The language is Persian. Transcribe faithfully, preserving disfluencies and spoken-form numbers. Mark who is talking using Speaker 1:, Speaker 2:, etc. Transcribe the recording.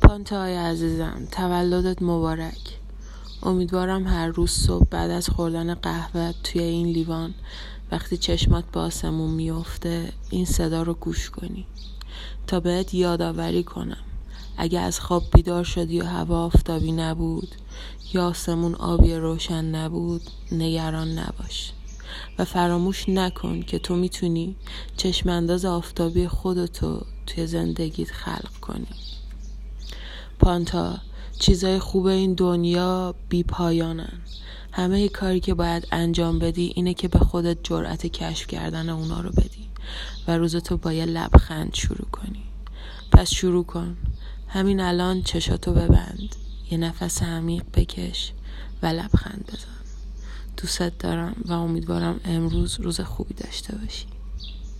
Speaker 1: پانتای عزیزم، تولدت مبارک. امیدوارم هر روز صبح بعد از خوردن قهوه توی این لیوان وقتی چشمات به آسمون میفته این صدا رو گوش کنی تا بهت یادآوری کنم اگه از خواب بیدار شدی و هوا آفتابی نبود یا آسمون آبی روشن نبود نگران نباش و فراموش نکن که تو میتونی چشم انداز آفتابی خودتو توی زندگیت خلق کنی. پانتا، چیزای خوب این دنیا بی پایانن. همه کاری که باید انجام بدی اینه که به خودت جرأت کشف کردن اونا رو بدی و روزتو با یه لبخند شروع کنی. پس شروع کن. همین الان چشاتو ببند، یه نفس عمیق بکش و لبخند بزن. دوست دارم و امیدوارم امروز روز خوبی داشته باشی.